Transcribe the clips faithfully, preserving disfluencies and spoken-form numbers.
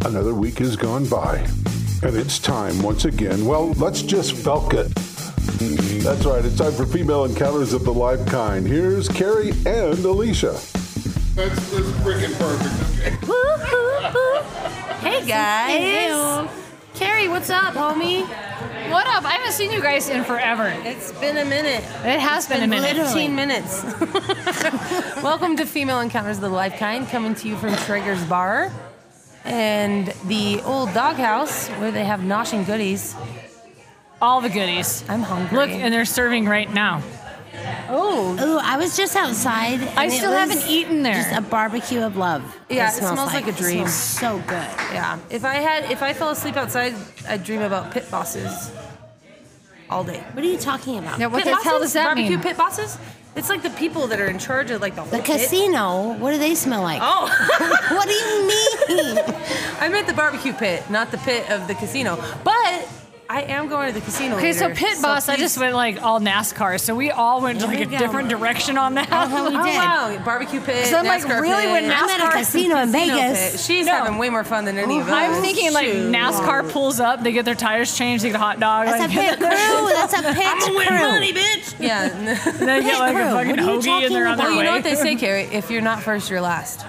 Another week has gone by, and it's time once again. Well, let's just Felk it. That's right, it's time for Female Encounters of the Live Kind. Here's Carrie and Alicia. That's, that's freaking perfect. Hey guys. Hey. Carrie, what's up, homie? What up? I haven't seen you guys in forever. It's been a minute. It has been, been a minute. fifteen minutes. Welcome to Female Encounters of the Live Kind, coming to you from Traeger's Bar and the old doghouse where they have noshing goodies. All the goodies. I'm hungry. Look, and they're serving right now. Oh. Ooh, I was just outside. And I it still was haven't eaten there. Just a barbecue of love. Yeah, it smells like a dream. It smells so good. Yeah. If I had, if I fell asleep outside, I'd dream about pit bosses all day. What are you talking about? Yeah, what Pit the hell bosses? does that Barbecue mean? pit bosses? It's like the people that are in charge of like the whole The pit. casino. What do they smell like? Oh. What do you mean? I meant the barbecue pit, not the pit of the casino. But I am going to the casino Okay, so later, pit boss, I please- just went like all NASCAR, so we all went to There like a we go. different direction on that. Uh-huh, we Oh, did. wow. Barbecue pit, 'Cause I'm like, NASCAR really, pit. when I'm at a NASCAR casino in Casino Vegas. pit. She's No. having way more fun than any of us. I'm thinking like Shoot. NASCAR pulls up, they get their tires changed, they get a hot dog. That's a like, pit crew. That's a pit crew. bitch. Yeah. and they get like crew. a fucking What are you hoagie and they're on talking their Well, you way. know what they say, Carrie? If you're not first, you're last.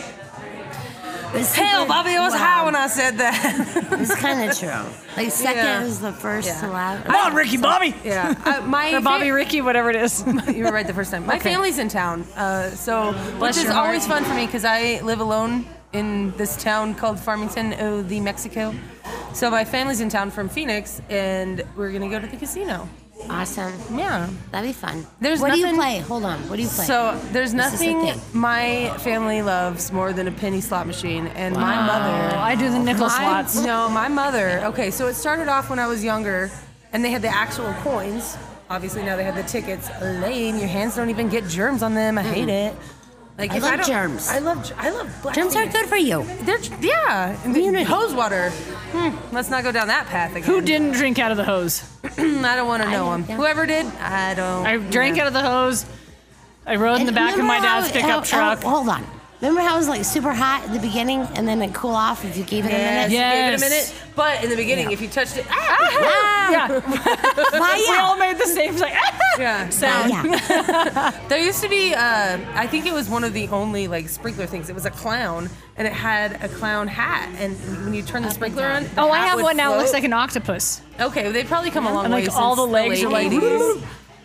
This Hell, is- Bobby, I was wow. high when I said that. It's kind of true. Like second Yeah. was the first Yeah. to last. Come on, Ricky Bobby. Yeah. Uh, my Or Bobby fa- Ricky, whatever it is. You were right the first time. My Okay. family's in town, uh, so Bless which is your heart. always fun for me because I live alone in this town called Farmington, oh, the Mexico. So my family's in town from Phoenix, and we're gonna go to the casino. Awesome. Yeah. That'd be fun. There's what do you nothing- play? Hold on. What do you play? So there's This is the nothing thing. my family loves more than a penny slot machine, and my Oh, mother. I do the nickel My- slots. No, my mother. Okay, so it started off when I was younger, and they had the actual coins. Obviously, now they have the tickets. Lame. Your hands don't even get germs on them. I hate it. Like I if love I don't, germs. I love. ger- I love. Black Germs are things. good for you. They're yeah. And the Immunity. hose water. Hmm, let's not go down that path again. Who didn't drink out of the hose? I don't want to know him. didn't, yeah. Whoever did, I don't. I drank yeah. out of the hose. I rode in the And back of my remember dad's how- pickup how- truck. how- hold on. Remember how it was like super hot at the beginning and then it cool off if you gave it Yes, a minute? you gave it Yes. a minute. But in the beginning, Yeah. if you touched it, ah, Ah, Yeah, why, we yeah. all made the same like yeah. Ah, sound. yeah. There used to be, uh, I think it was one of the only like sprinkler things. It was a clown, and it had a clown hat. And when you turn the sprinkler on, the Oh, I hat have would one now. It looks float. like an octopus. Okay, they've probably come a long And, way like, since all the legs late are like, eighties.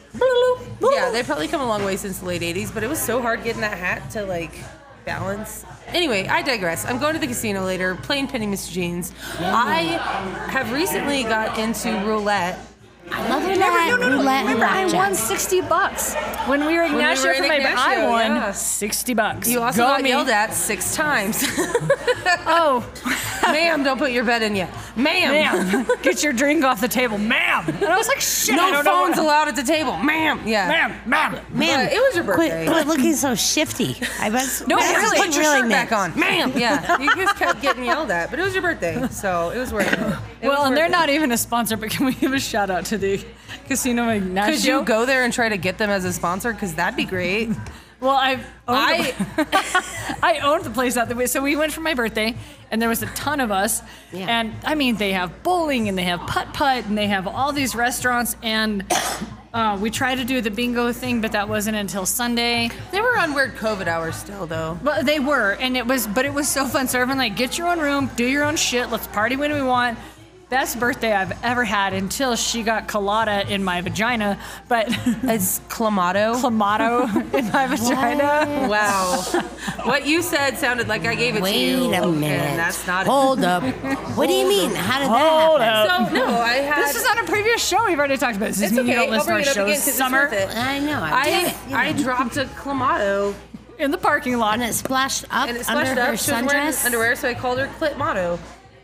Yeah, they've probably come a long way since the late eighties, but it was so hard getting that hat to like balance. Anyway, I digress. I'm going to the casino later, playing Penny Miss Jeans. I have recently got into roulette. I love roulette, No, no, no. roulette and Remember, I blackjack. won sixty bucks when we were we Ignacio were in for my. Ignacio, I won yeah. sixty bucks. You also Go got me. yelled at six times. Oh, Ma'am, don't put your bet in yet. Ma'am. ma'am, get your drink off the table, ma'am. And I was like, shit. I No don't know phones what- allowed at the table. Ma'am. Yeah. Ma'am, ma'am. Man, But it was your quit, birthday. quit looking so shifty. I bet. No, that's really. what Put your really shirt meant. back on. Ma'am. Yeah. You just kept getting yelled at, but it was your birthday, so it was worth it. It Well, was and they're worth not even a sponsor, but can we give a shout out to the Casino Ignacio? Could you go there and try to get them as a sponsor? Because that'd be great. Well, I owned I- the, I owned the place out the way. So we went for my birthday, and there was a ton of us. Yeah. And I mean, they have bowling, and they have putt putt, and they have all these restaurants. And uh, we tried to do the bingo thing, but that wasn't until Sunday. They were on weird COVID hours still, though. Well, they were, and it was, but it was so fun. So everyone like, get your own room, do your own shit. Let's party when we want. Best birthday I've ever had until she got colada in my vagina, but It's clamato. clamato in my vagina. Wow. What you said sounded like I gave it Wait to you. a and minute. that's not Hold up. What do you mean? How did Hold that happen? up. So, no, I had... This is on a previous show. We've already talked about this. Does It's this mean okay. you don't I'll listen to bring our it up again shows 'cause it's summer? worth it. I know. I, I, did it, you I know. dropped a clamato, In the parking lot. And it splashed up and it splashed under up. her She was wearing sundress. underwear, so I called her Clitmato.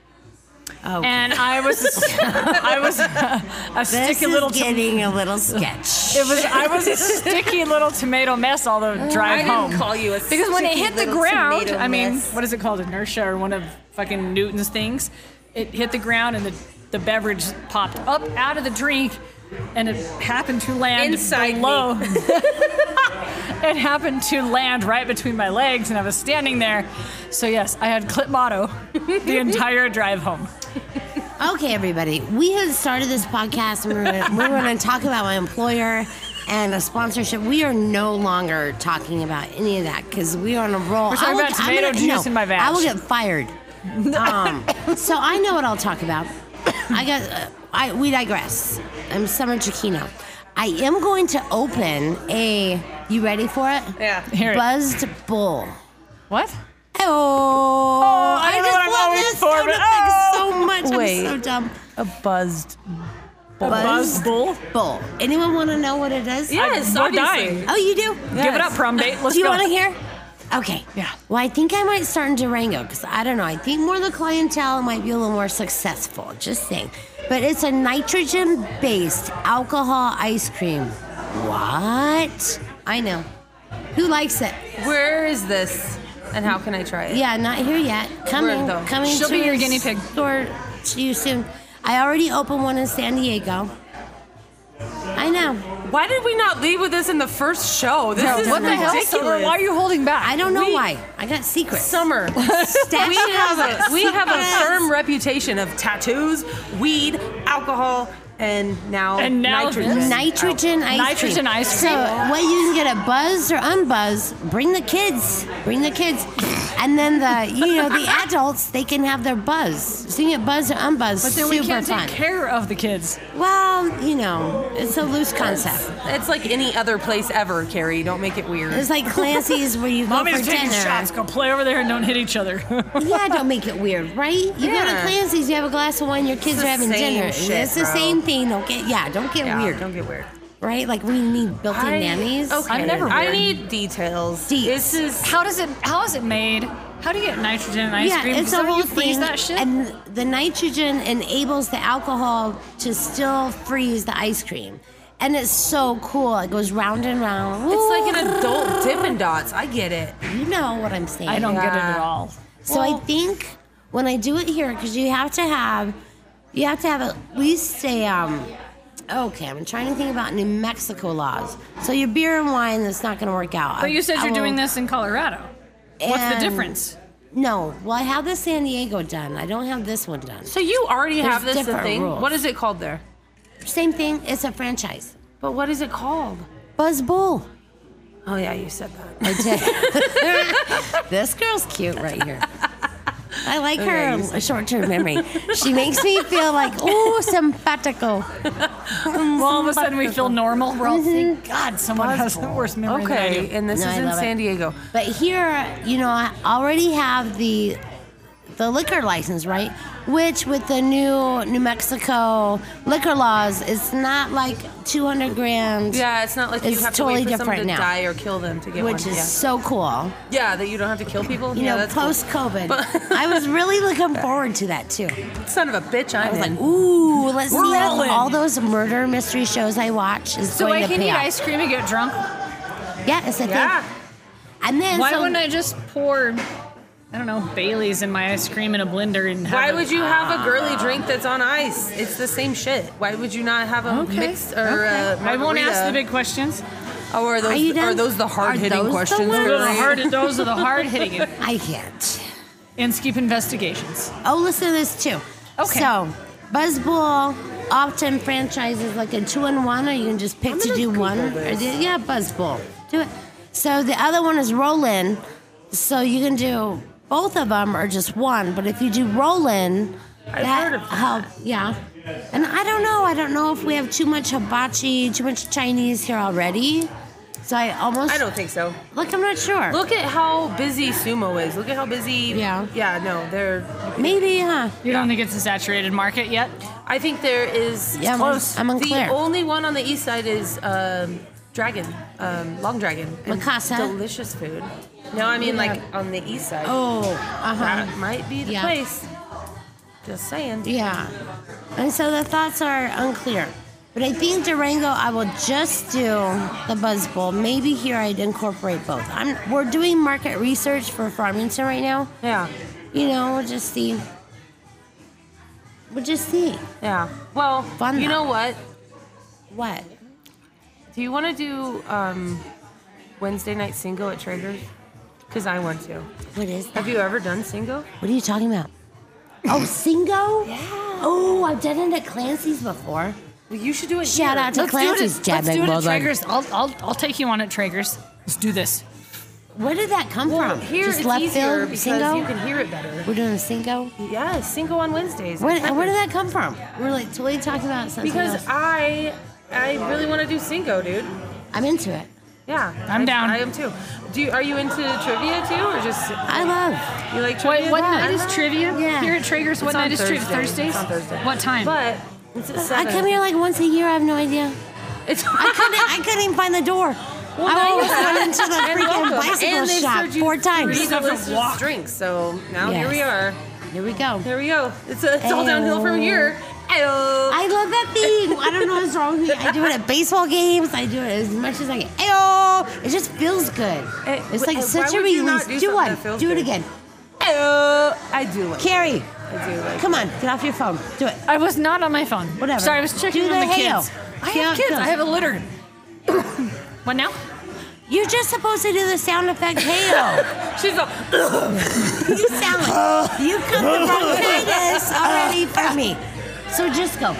Oh, And I was, I was a, a this sticky is little. tom- getting a little sketch. it was. I was a sticky little tomato mess all the drive I home. didn't call you a Because when it sticky hit the little ground, tomato I mean, mess. what is it called? Inertia or one of fucking Newton's things. It hit the ground and the, the beverage popped up out of the drink and it happened to land Inside me. below. it happened to land right between my legs, and I was standing there. So yes, I had clip motto the entire drive home. Okay, everybody. We had started this podcast, and we were gonna, we were going to talk about my employer and a sponsorship. We are no longer talking about any of that because we are on a roll. We're talking I will- about tomato I'm gonna- juice no, in my vag. I will get fired. Um, so I know what I'll talk about. I got. Uh, I we digress. I'm Summer Chiquino. I am going to open a. You ready for it? Yeah. Hear it. Buzzed Bull. What? Oh, I don't know just what I'm love going this for, sound but effect oh. so much. Wait. I'm so dumb. A buzzed. Buzzed bull? Bull. Anyone want to know what it is? Yes, we're obviously. dying. Oh, you do? Give it up, prom date. Let's do you go. want to hear? Okay. Yeah. Well, I think I might start in Durango because I don't know. I think more of the clientele might be a little more successful. Just saying. But it's a nitrogen-based alcohol ice cream. What? I know. Who likes it? Where is this? And how can I try it? Yeah, not here yet. Coming. Where, though? Coming She'll to be your a guinea pig. Store to you soon. I already opened one in San Diego. I know. Why did we not leave with this in the first show? This is What the hell, ridiculous. Summer? Why are you holding back? I don't know We- why. I got secrets. Summer. Stash we have a we have a Yes. firm reputation of tattoos, weed, alcohol, and now, And now nitrogen. this. Nitrogen ice Nitrogen cream. ice So cream. what you can get a buzz or unbuzz, bring the kids. Bring the kids. And then the you know, the adults, they can have their buzz. So you can get buzz or unbuzz. But then Super we can't fun. take care of the kids. Well, you know, it's a loose concept. It's like any other place ever, Carrie. Don't make it weird. It's like Clancy's where you go Mommy's for taking dinner. shots. Go play over there and don't hit each other. Yeah, don't make it weird, right? You go to Yeah. Clancy's, you have a glass of wine, your kids It's are the having same dinner. shit, it's the bro. same thing. Don't get yeah, don't get Yeah, weird. Don't get weird. Right? Like we need built-in I- nannies. Okay. I'm never I weird. need details. Deets. This is How does it? How is it made? How do you get nitrogen in ice Yeah, cream? it's So a whole you freeze thing, that shit? and the nitrogen enables the alcohol to still freeze the ice cream, and it's so cool. It goes round and round. it's like an adult Dippin' Dots. I get it. You know what I'm saying? I don't get it at Yeah. all. So I think when I do it here, because you have to have, you have to have at least a um. Okay, I'm trying to think about New Mexico laws. So your beer and wine, that's not going to work out. But you said I you're will- doing this in Colorado. What's the and- difference? No, well, I have the San Diego done. I don't have this one done. So you already have There's this the different thing. rules. What is it called there? Same thing. It's a franchise. But what is it called? Buzz Bull. Oh yeah, you said that. I did. This girl's cute right here. I like Okay, you her short-term memory. She makes me feel like, ooh, simpatico. Well, all of a sudden we feel normal. We're all thank God someone has a worse memory than I Okay, do. and this No, is I in love San it. Diego. But here, you know, I already have the the liquor license, right? Which with the new New Mexico liquor laws, it's not like two hundred grams. Yeah, it's not like It's you have totally to wait for someone to different now. die or kill them to get Which one. is yeah. so cool. yeah, that you don't have to kill people. You yeah, know, that's cool. post COVID. But- I was really looking forward to that too. Son of a bitch, I'm I was in. like, ooh, let's We're see if rolling. all those murder mystery shows I watch is So going I to can pay eat off. ice cream and get drunk? Yeah, it's a yeah. thing. And then Why so, wouldn't I just pour, I don't know, Bailey's in my ice cream in a blender and have Why it- would you have a girly drink that's on ice? It's the same shit. Why would you not have a Okay. mix or a I won't ask margarita? the big questions. Oh, are those Are you are, done? those the Are hard hitting those the questions? ones? Those are the Girly? hard, those are the hard hitting. I can't. And skip investigations. Oh, listen to this too. Okay. So, Buzz Bull often franchises like a two-in-one, or you can just pick I'm to gonna do Google one. Or this. do, yeah, Buzz Bull. Do it. So the other one is roll-in. So you can do both of them or just one. But if you do roll-in, I've that heard of that. help. Yeah. And I don't know. I don't know if we have too much hibachi, too much Chinese here already. So I almost. I don't think so. Look, I'm not sure. Look at how busy sumo is. Look at how busy. Yeah. Yeah. No, they're. Maybe, huh? You don't think it's a saturated market yet? I think there is. Yeah, I'm- close. I'm unclear. The only one on the east side is um, Dragon, um, Long Dragon. And Mikasa? Delicious food. No, I mean like on the east side. Oh, uh-huh. That might be the Yeah. place. Just saying. Yeah. And so the thoughts are unclear. But I think Durango, I will just do the Buzz Bowl. Maybe here I'd incorporate both. I'm, we're doing market research for Farmington right now. Yeah. You know, we'll just see. We'll just see. Yeah. Well, Fun you though. know what? What? Do you want to do um, Wednesday night single at Traeger's? Because I want to. What is that? Have you ever done single? What are you talking about? Oh, Singo? Yeah. Oh, I've done it at Clancy's before. Well, you should do it Shout here. out to Let's do it. Clancy's. At, Jab let's do it at Big Traeger's. I'll, I'll I'll take you on at Traeger's. Let's do this. Where did that come Well, from? here Just it's left easier field, because Singo? you can hear it better. We're doing a Singo? Yeah, single on Wednesdays. Where, at where did Traeger's. that come from? We're like totally talking about something Because else. I, I really want to do single, dude. I'm into it. Yeah, I'm I, down. I am too. Do you, are you into trivia too, or just I love. you like What, trivia? what Yeah. night is trivia Yeah. here at Traeger's? What It's on night is trivia? Thursday. Thursdays? It's on Thursday. What time? But it's at I seven. come here like once a year. I have no idea. It's I couldn't. I couldn't even find the door. Well, I now you almost have. went into the And freaking welcome. bicycle and they've shop served you four three times. delicious drinks. So now here we Yes. are. Here we go. Here we go. It's, a, it's all Ayo. downhill from here. Ayo. I love that thing. I don't know what's wrong with me. I do it at baseball games. I do it as much as I can. Ayo! It just feels good. Eh, It's like why such a would you not release. do Do something one. that feels Do it good? again. Ayo. I do like. Carrie, I do like. come on. Get off your phone. Do it. I was not on my phone. Whatever. Sorry, I was checking Do on the the hail. kids. I See how have it kids. feels. I have a litter. What now? You're just supposed to do the sound effect hail. She's a. You sound like you cut the bronchitis already for me. So just go.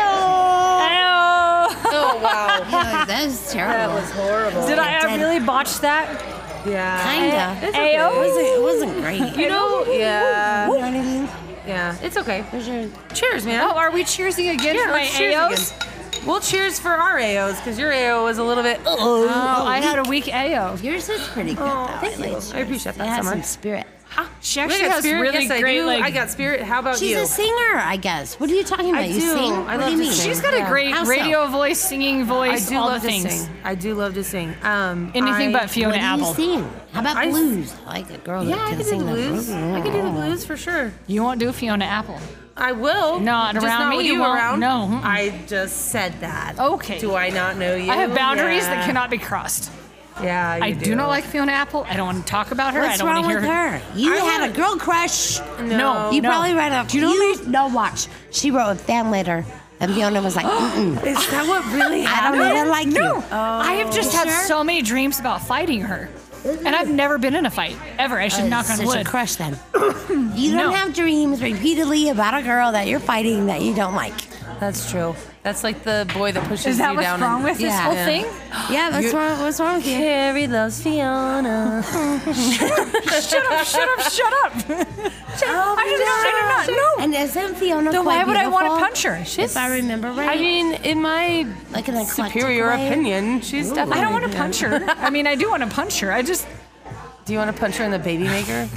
Ayo! Oh wow. Yeah, that was That terrible. was horrible. Did I did. really botch that? Yeah. Kinda. It's Ayo. It wasn't, it wasn't great. You know. Yeah. You know what I mean? Yeah. It's okay. Where's your... Cheers, man. Oh, are we cheersing again Yeah, for my let's cheers A Os? again. Well, cheers for our A Os, because your A O was a little bit. Oh, I had a weak A O. Yours is pretty good. Oh, though. thank I you. liked I yours. appreciate that It has so some much. spirit. She I actually got has spirit. really yes, great I do. like. I got spirit. How about She's you? a singer, I guess. What are you talking about? I you do. sing? I what love do you to mean? sing. She's got a Yeah. great How so? radio voice, singing I voice, do all love the to things. sing. I do love to sing. Um, Anything I- but Fiona What do Apple. you sing? How about I- blues? I like a girl Yeah, that I can can do sing the blues. I can do the blues for sure. You won't do Fiona Apple. I will. Not just around not me, with you you won't. around. No, mm-mm. I just said that. Okay. Do I not know you? I have boundaries Yeah. that cannot be crossed. Yeah, you I do not like Fiona Apple. I don't want to talk about her. I What's don't want wrong to hear with her? You I had want- a girl crush. No. You no. probably read a. Do you know you, No, watch. She wrote a fan letter, and Fiona was like, Mm-mm, Is that what really I happened? don't even like No, you. I have just had Sure? so many dreams about fighting her, and I've never been in a fight ever. I should Uh, knock on such wood. a crush then. You don't No. have dreams repeatedly about a girl that you're fighting that you don't like. That's true. That's like the boy that pushes Is that you what's down. wrong and- with this Yeah. whole Yeah. thing? Yeah, what's wrong? What's wrong with you? Carrie loves Fiona. Shut up! Shut up! Shut up! I did not. I did not. No. And isn't Fiona Then quite why would I want to beautiful? punch her? If She's. I remember right. I mean, in my like an eclectic superior way. opinion, she's definitely. I don't want to yeah. punch her. I mean, I do want to punch her. I just. Do you want to punch her in the baby maker?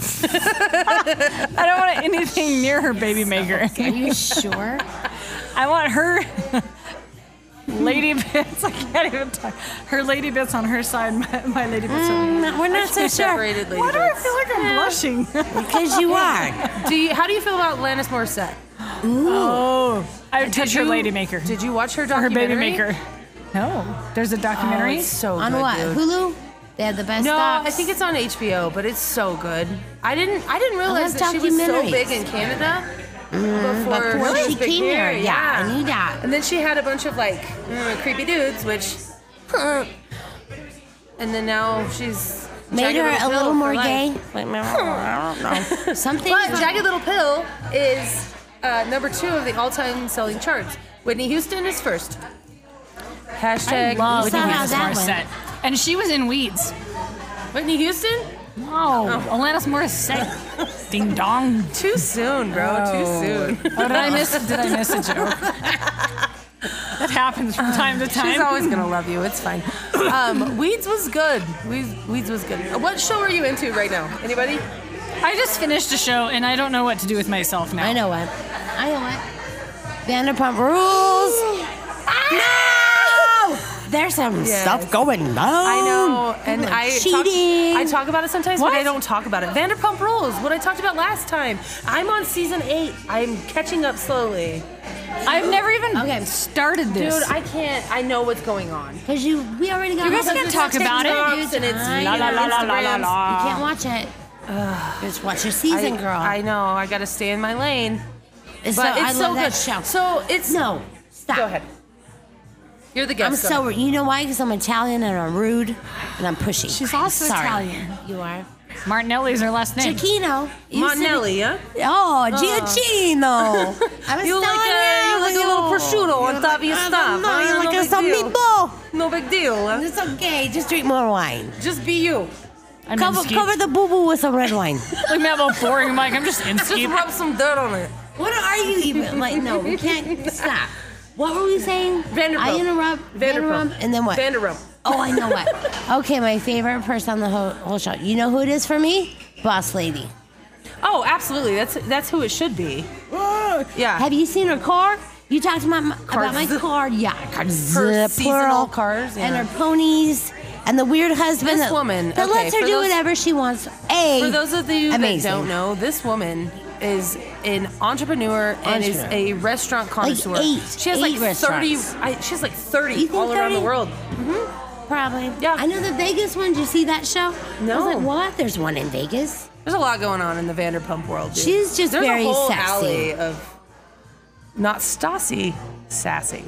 I don't want anything near her baby maker. Are you sure? I want her lady bits. I can't even talk. Her lady bits on her side, my, my lady bits on No, we're not so sure. Separated lady Why do I bits. feel like I'm blushing? Because you are. Do you? How do you feel about Alanis Morissette? Oh, I would touch her you- lady maker. Did you watch her Her documentary? baby maker. No, there's a Oh, documentary. it's so On good, what? dude. Hulu? They had the best No, docs. I think it's on H B O, but it's so good. I didn't. I didn't realize love that she was so documentaries. big in Canada before, Before she she was big came here. here, yeah, I knew that. And then she had a bunch of like mm, creepy dudes, which. And then now she's Made Jagged her Little a Pill little more for life. gay. I don't know. Something. But Jagged Little Pill is uh, number two of the all-time selling charts. Whitney Houston is first. Hashtag I love You saw Whitney how Alanis Houston. that went. Morissette, and she was in Weeds. Whitney Houston? Oh, Alanis Morissette. Ding dong. Too soon, bro. Too soon. Oh, did I miss? Did I miss a joke? That happens from time to time. She's always gonna love you. It's fine. Um, Weeds was good. Weeds, Weeds was good. What show are you into right now? Anybody? I just finished a show, and I don't know what to do with myself now. I know what. I know what. Vanderpump Rules. No! There's some Yes. stuff going on. I know, and Like I cheating. Talk, I talk about it sometimes, What? but I don't talk about it. Vanderpump Rules. What I talked about last time. I'm on season eight. I'm catching up slowly. I've never even Okay. started this. Dude, I can't. I know what's going on. Because you, we already got. You guys all can the talk about it. TikToks and it's I you La know, la la la la la Instagrams. la. You can't watch it. Just watch your season, I, girl. I know. I got to stay in my lane. It's But so, it's I so love good. that show. So it's No, stop. Go ahead. You're the guest I'm star. so. You know why? Because I'm Italian and I'm rude and I'm pushy. She's also Sorry. Italian. You are. Martinelli's her last name. Giacchino. You Monelli, huh? said- Oh, Giacchino. I'm You like a, you like a little prosciutto on top of your stuff. No, huh? you like no a big some deal. meatball. No big deal. Huh? It's okay. Just drink more wine. Just be you. I'm Cover, Inskeep. cover the boo boo with some red wine. Look at me, I'm all boring, Mike. I'm just Just Inskeep. rub some dirt on it. What are you even like? No, we can't stop. What were we saying? Vanderpump. I interrupt. Vanderpump. And then what? Vanderpump. Oh, I know what. Okay, my favorite person on the whole, whole show. You know who it is for me? Boss Lady. Oh, absolutely. That's that's who it should be. Yeah. Have you seen her car? You talked about my, about my Cars. car. Yeah, cars. Her Plural. seasonal cars, And yeah. her ponies. And the weird husband This that, woman, that okay, lets her for do those- whatever she wants. A. For those of you amazing. that don't know, this woman is an entrepreneur and is Entrepreneur. a restaurant connoisseur. eight- she has like eight thirty. restaurants. I, she has like thirty You think all around the thirty? world. Probably. Yeah. I know the Vegas one. Did you see that show? I No. was like, what? There's one in Vegas. There's a lot going on in the Vanderpump world. Dude. She's just There's very a whole sassy. alley of not Stassi, sassy.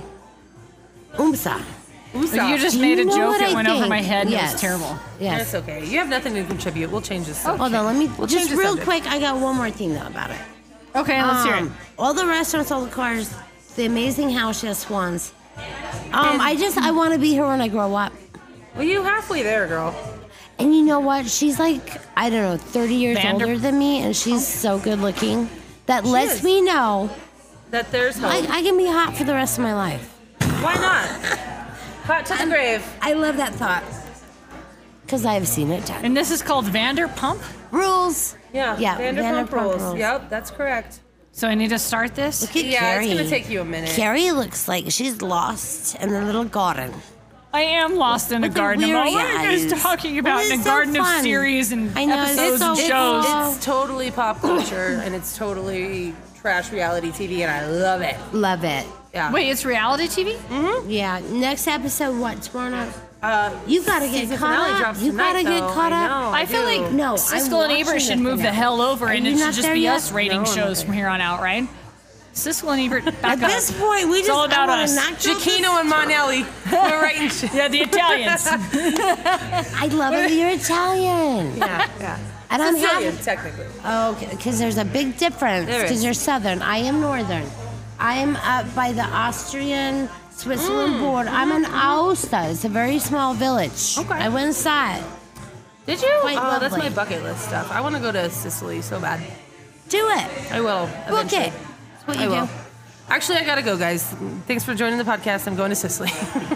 Oomsa. You just Do made you a know joke what that I went over think? my head and it Yes. was terrible. Yes. That's okay. You have nothing to contribute. We'll change this. Hold on, let me We'll just change the real subject. quick. I got one more thing though about it. Okay, let's hear it. Um, all the restaurants, all the cars, the amazing house she has swans. Um, I just I want to be her when I grow up. Well, you halfway there, girl. And you know what? She's like I don't know, thirty years Vander- older than me, and she's so good looking. That She lets is. me know That there's hope. I, I can be hot for the rest of my life. Why not? Hot to the grave. I love that thought because I've seen it done. And this is called Vanderpump. Rules. Yeah. Yeah, Vanderpump, Vanderpump rules. rules. Yep, that's correct. So I need to start this. Look at Yeah, Carrie. it's gonna take you a minute. Carrie looks like she's lost in the little garden. I am lost in a With the garden. I'm all, weary what are you guys eyes. talking about Well, in a it's so garden of fun. series and I know, it's episodes so and fun. shows? It's- It's totally pop culture and it's totally trash reality T V, and I love it. Love it. Yeah. Wait, it's reality T V? Yeah. Next episode, what? Tomorrow night? Uh, You gotta get season caught finale up. drops You tonight, gotta get though. caught I up. know, I feel do. like No, I'm Siskel and Ebert watching should the move the finale. hell over, Are and you it should not just there be yet? us rating No, I'm not shows there. from here on out, right? Siskel and Ebert, back At up. this point, we It's just all about I wanna us. knock out Giacchino and Monelli. We're writing shit. Yeah, the Italians. this- I love it. You're Italian. Yeah, yeah. And I'm Sicilian, happy. technically. Oh, because there's a big difference. There Because is. you're Southern. I am Northern. I am up by the Austrian Switzerland Mm. border. I'm in Aosta. It's a very small village. Okay. I went and saw it. Did you? Quite oh, that's lovely. my bucket list stuff. I want to go to Sicily so bad. Do it. I will. Book eventually. it. That's what you I will. do. Actually, I gotta go, guys. Thanks for joining the podcast. I'm going to Sicily.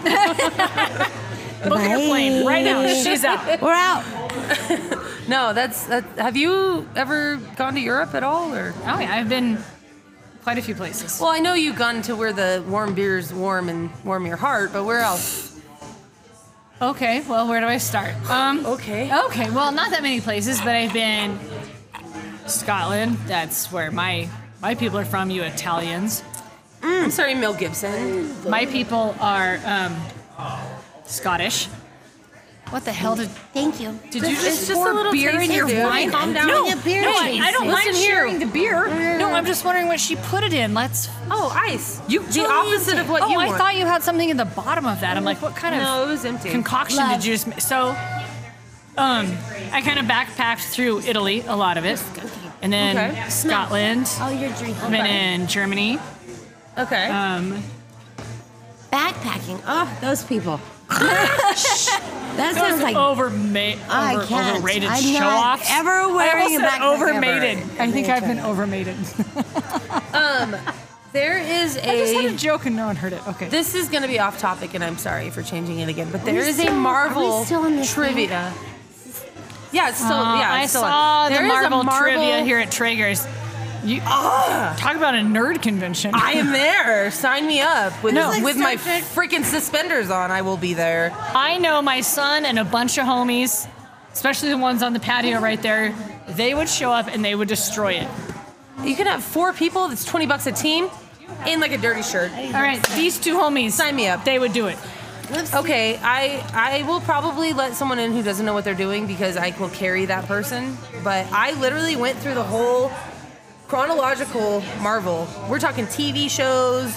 Book your plane right now. She's out. We're out. No, that's. That, have you ever gone to Europe at all, or? Oh yeah, I've been quite a few places. Well, I know you've gone to where the warm beers warm and warm your heart, but where else? Okay, well, where do I start? Um, Okay. okay, well, not that many places, but I've been Scotland. That's where my my people are from. You Italians. I'm sorry, Mel Gibson. My people are um, Scottish. What the hell did Thank you. did you It's just just a pour little beer in taster, your dude. wine? Calm down. No, Get beer no, I, tasting. I don't mind Listen here. sharing the beer. No, I'm just wondering what she put it in. Let's. Oh, ice. You the opposite of what oh, you I want. thought you had something in the bottom of that. I'm like, what kind No, of it was empty. concoction Love. did you just? ma- So, um, I kind of backpacked through Italy, a lot of it, and then Okay. Scotland. Oh, you're drinking. I've been in Germany. Okay. Um, Backpacking. Oh, those people. That It sounds was like overma- I over, can't. overrated I'm show not offs. ever I wearing almost a said backpack overmated. ever. I think I'm I've been gonna overmated. um, there is I just had a a. joke and no one heard it. Okay. This is going to be off topic, and I'm sorry for changing it again. But we there is still- a are Marvel we still in this trivia. Yeah, it's still. Uh, yeah, I it's still saw on. the There is a Marvel, trivia Marvel- here at Traeger's. You talk about a nerd convention. I am there. Sign me up with No. It's like with Star my Trek. freaking suspenders on. I will be there. I know my son and a bunch of homies, especially the ones on the patio right there. They would show up and they would destroy it. You can have four people. That's twenty bucks a team, in like a dirty shirt. All right, these two homies. Sign me up. They would do it. Okay, I I will probably let someone in who doesn't know what they're doing because I will carry that person. But I literally went through the whole chronological Marvel. We're talking T V shows,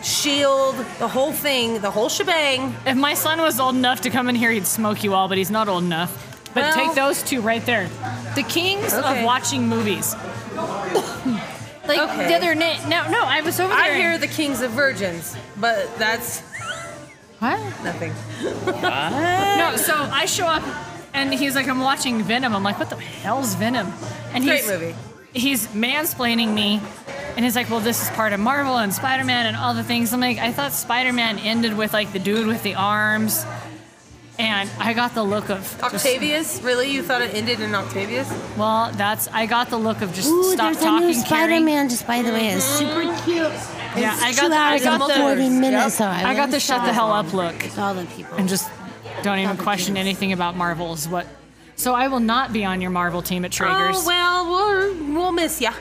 shield, the whole thing, the whole shebang. If my son was old enough to come in here, he'd smoke you all, but he's not old enough. But Well- take those two right there. The kings Okay. of watching movies. Like Okay. the other night. No, no, I was over there. I hear the kings of virgins, but that's What? nothing. No, so I show up and he's like, I'm watching Venom. I'm like, what the hell's Venom? And Great he's, movie. He's mansplaining me. And he's like, well, this is part of Marvel and Spider-Man and all the things. I'm like, I thought Spider-Man ended with like the dude with the arms. And I got the look of just- Octavius? Really? You thought it ended in Octavius? well, that's I got the look of just Ooh, stop there's a talking, new Carrie. Spider-Man, just by the way. It's super cute. Yeah, It's I two got the- I hours got and the- forty minutes. So I got the shut the hell up look. It's all the people. And just don't even question anything about Marvel is what. So I will not be on your Marvel team at Traeger's. Oh, well, we'll, we'll miss ya.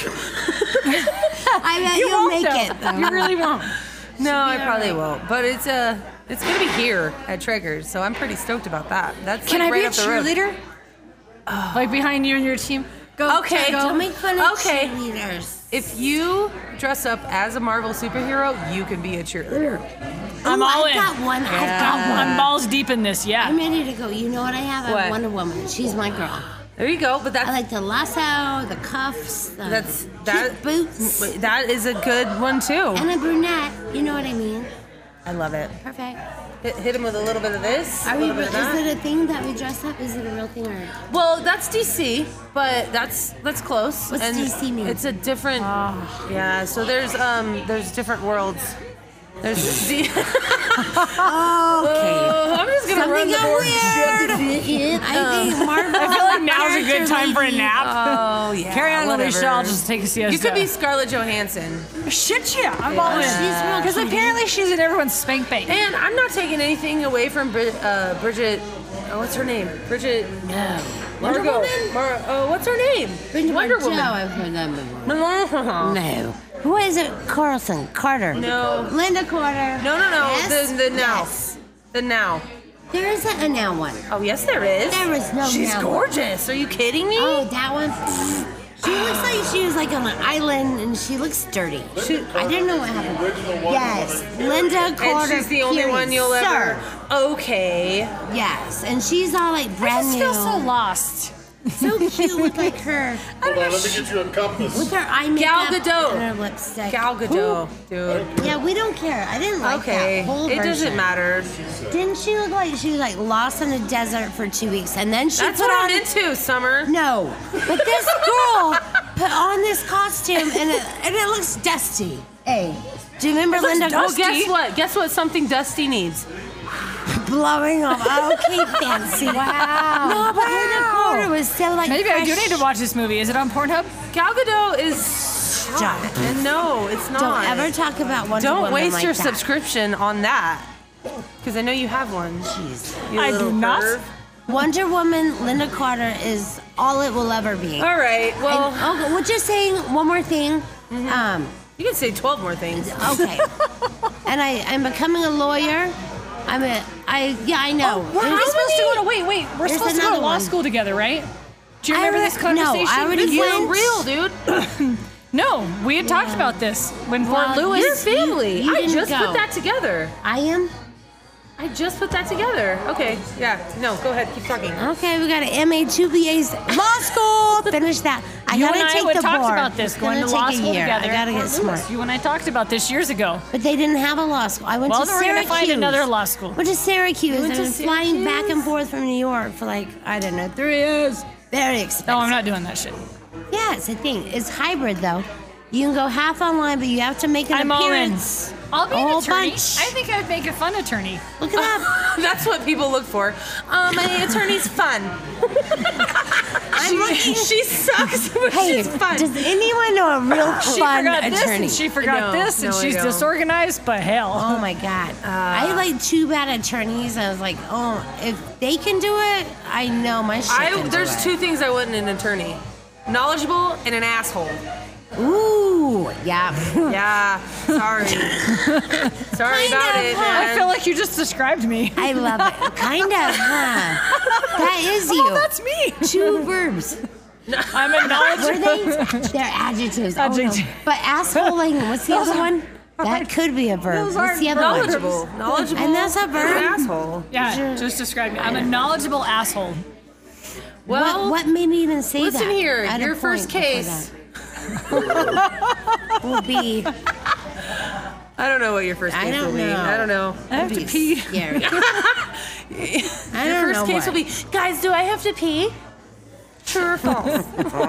I bet you you'll won't, make though. it. Though. You really won't. No, I probably won't. But it's uh, it's gonna be here at Traeger's, so I'm pretty stoked about that. That's Can like I right be a up the road. cheerleader? Like behind you and your team? Go. Okay. Go. Don't make fun of Okay. cheerleaders. If you dress up as a Marvel superhero, you can be a cheerleader. I'm Ooh, all I've in. got one. I've got one. I'm balls deep in this. Yeah. I'm ready to go. You know what I have? I What? have Wonder Woman. She's my girl. There you go. But I that's like the lasso, the cuffs, the that's cute that boots, that is a good one too. and a brunette. You know what I mean? I love it. Perfect. Hit, hit him with a little bit of this. Are a we? little bit Is of that. it a thing that we dress up? Is it a real thing or? Well, that's D C, but that's that's close. What's and D C mean? It's a different. Yeah. So there's um there's different worlds. There's D- Okay. Oh, I'm just gonna run Something the got board. weird. I think Marvel. I feel like now's a good time for a nap. Oh yeah. Carry on, whatever. Alicia. I'll just take a siesta. You could be Scarlett Johansson. Shit, yeah. I'm all in. She's real Because cutie. apparently she's in everyone's spank bank. And I'm not taking anything away from Brid- uh, Bridget. Oh, what's her name? Bridget. No. Wonder Margot. Woman? Mar- oh, what's her name? Wonder Joe, Woman. I've heard that movie. No. No. Who is it? Carlson. Carter. No. Linda Carter. No, no, no. Yes? The the now. Yes. The now. There isn't a now one. Oh yes, there is. There is no She's now. gorgeous. Are you kidding me? Oh, that one. She looks like she was like on an island, and she looks dirty. She, I didn't know what happened. Yes, Linda Carter. and she's the only period. one you'll Sir. ever. Okay. Yes, and she's all like I brand just new. feel so lost. So cute with like her, Hold on, let me get you a compass. with her eye Gal makeup Gadot. and her lipstick. Gal Gadot, dude. Yeah, we don't care. I didn't like Okay. that whole It version. doesn't matter. Didn't she look like she was like lost in the desert for two weeks, and then she That's put what on I'm into, Summer. No, but this girl put on this costume and it, and it looks dusty. Hey, do you remember Linda? Well, guess what? Guess what? Something Dusty needs. Blowing up. Okay, fancy. Wow. No, but Linda Carter was so like. Maybe I do fresh. need to watch this movie. Is it on Pornhub? Gal Gadot is. Stop it. And no, it's not. Don't ever talk about Wonder Don't Woman waste like your that. subscription on that. Because I know you have one. Jeez. You I do little not. perv. Wonder Woman, Linda Carter is all it will ever be. All right. Well, And, oh, we're just saying one more thing. Mm-hmm. Um, you can say twelve more things. okay. and I, I'm becoming a lawyer. I'm a, I, yeah, I know. We're There's- not supposed to go to. Wait, wait. We're There's supposed to go to another law one. school together, right? Do you I remember re- this conversation? No, I already This is went. real, dude. No, we had talked about this when Well, Fort Lewis. Your family. you I didn't just go. put that together. I am. I just put that together. Okay. Yeah. No, go ahead. Keep talking. Okay, we got an M A, two B As, law school. Finish that. I You gotta and I take would the talked bar. about this It's going to gonna law take a school year. together. I gotta at get Fort Lewis. smart. You and I talked about this years ago. But they didn't have a law school. I went Well, to then we're Syracuse. gonna find another law school. Went to Syracuse went and to was flying back and Syracuse? forth from New York for like I don't know three years. Very expensive. No, I'm not doing that shit. Yeah, it's a thing. It's hybrid though. You can go half online, but you have to make an I'm all in. appearance. I'll be A an whole attorney. bunch. I think I'd make a fun attorney. Look it up. That's what people look for. Um, my attorney's fun. I'm she, looking. she sucks, but Hey, she's fun. does anyone know a real She fun forgot this attorney? and she forgot No, this and no, I she's don't. disorganized, but hell. Oh my god! I had like two bad attorneys. I was like, oh, if they can do it, I know my shit I, can do there's it. two things I want in an attorney: knowledgeable and an asshole. Ooh, yeah. Yeah, sorry, sorry about it, I man. feel like you just described me. I love it. Kind of, huh? That is you. Oh, that's me. Two verbs. I'm a Were knowledgeable. they? They're adjectives. Oh, no. Adjective. But assholing. What's the other one? That could be a verb. Those What's aren't the other one? Knowledgeable. Knowledgeable. And that's a verb? Asshole. Yeah, just describe me. I'm a knowledgeable asshole. Well, what, what made me even say listen that? here. At a Your point first before case. that. Will be. I don't know what your first I case don't will be. know. I don't know. I have to Be pee. Scary. I Your don't first know case what. will be, guys, do I have to pee? True or false?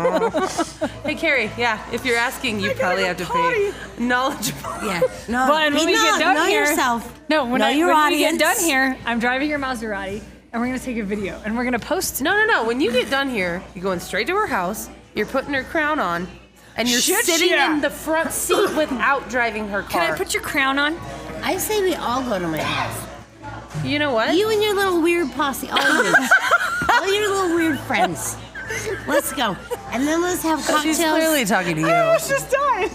Hey, Carrie, yeah, if you're asking, you probably have to pee. Knowledgeable. Yeah. No. But when be we know, get done know here, yourself. No, when, know I, your when audience. we get done here, I'm driving your Maserati, and we're gonna take a video, and we're gonna post. No, no, no. When you get done here, you're going straight to her house, you're putting her crown on, and you're Shit, sitting yeah. in the front seat without driving her car. Can I put your crown on? I say we all go to my house. You know what? You and your little weird posse. All of you. All your little weird friends. Let's go. And then let's have cocktails. She's clearly talking to you. I was just dying.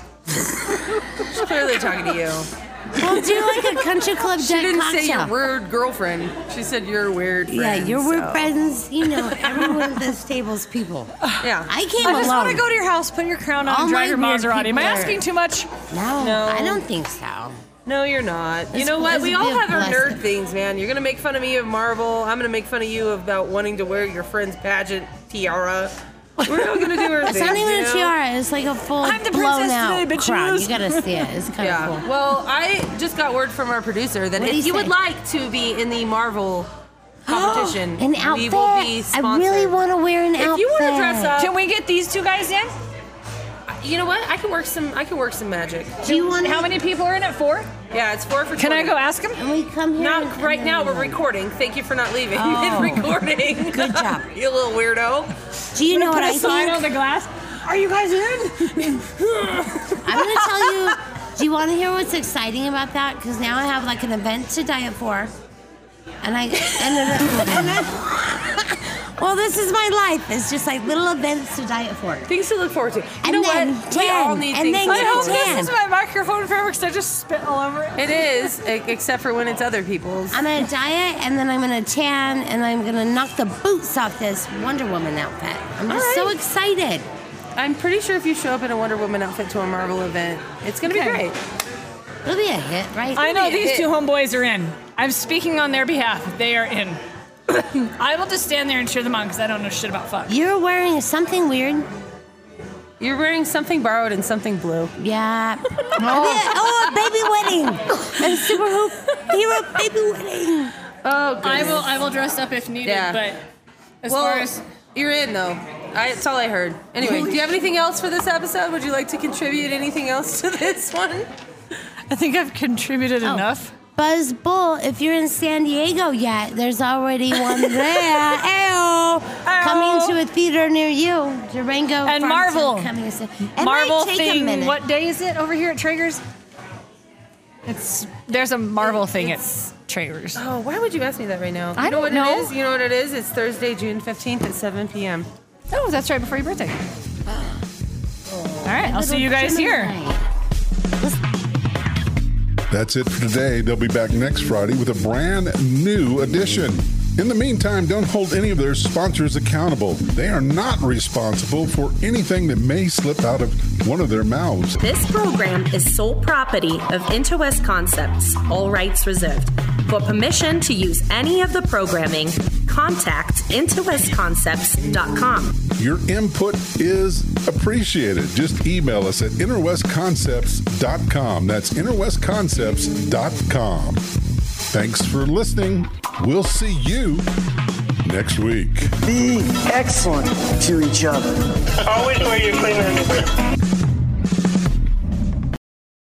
She's clearly talking to you. We'll do like a country club She deck didn't cocktail. say your weird girlfriend. She said your weird friend. Yeah, your weird so- friends. You know, everyone at this table's people. Yeah. I came I just alone. want to go to your house, put your crown on, All and drive my your weird Maserati. Am I people are- asking too much? No, No. I don't think so. No, you're not. You Let's- know what? let's We all be a have our blessing. nerd things, man. You're gonna make fun of me of Marvel. I'm gonna make fun of you about wanting to wear your friend's pageant tiara. We're all gonna do our It's things. not even you a know? tiara. It's like a full I'm the blown princess out today, crown. bitches. You gotta see it. It's kind of Yeah. cool. Well, I just got word from our producer that What'd if he you would say? like to be in the Marvel competition, An we outfit. will be I sponsored. really want to wear an If outfit. you want to dress up, Can we get these two guys in? you know what? I can work some. I can work some magic. do you want? How many people are in it? Four? Yeah, it's four for. Can I twenty. go ask them? And we come here. Not and- right and now. then- We're recording. Thank you for not leaving. Oh. recording. Good job. You little weirdo. Do you know what Put I a sign think? on the glass. Are you guys in? I'm gonna tell you. Do you want to hear what's exciting about that? Because now I have like an event to diet for, and I and, then, and then, well, this is my life. It's just like little events to diet for. Things to look forward to. You And know then what? We tan, all need and things then to I get look hope forward to. tan. this is my microphone forever because I just spit all over it. It is, e- except for when it's other people's. I'm gonna diet, and then I'm gonna tan, and I'm gonna knock the boots off this Wonder Woman outfit. I'm just All so right. excited. I'm pretty sure if you show up in a Wonder Woman outfit to a Marvel event, it's gonna be Okay. great. It'll be a hit, right? I know be a these hit. two homeboys are in. I'm speaking on their behalf. They are in. I will just stand there and cheer them on because I don't know shit about fuck. You're wearing something weird. You're wearing something borrowed and something blue. Yeah. Oh, oh a baby wedding. A super hoop hero baby wedding. Oh, good. I will. I will dress up if needed. Yeah. But as Well, far as you're in though. I, that's all I heard. Anyway, do you have anything else for this episode? Would you like to contribute anything else to this one? I think I've contributed Oh. enough. Buzz Bull, if you're in San Diego yet, there's already one there. Ayo. Coming to a theater near you. Durango. And Farmington Marvel. Coming to, it Marvel might take a thing. minute. What day is it over here at Traeger's? It's there's a Marvel thing it's- at Traeger's. Oh, why would you ask me that right now? I you know don't what know. it is? You know what it is? It's Thursday, June fifteenth at seven p.m. Oh, that's right before your birthday. All right, I'll see you guys here. That's it for today. They'll be back next Friday with a brand new edition. In the meantime, don't hold any of their sponsors accountable. They are not responsible for anything that may slip out of one of their mouths. This program is sole property of InterWest Concepts, all rights reserved. For permission to use any of the programming, contact interwest concepts dot com. Your input is appreciated. Just email us at interwest concepts dot com. That's interwest concepts dot com. Thanks for listening. We'll see you next week. Be excellent to each other. Always wear your clean underwear.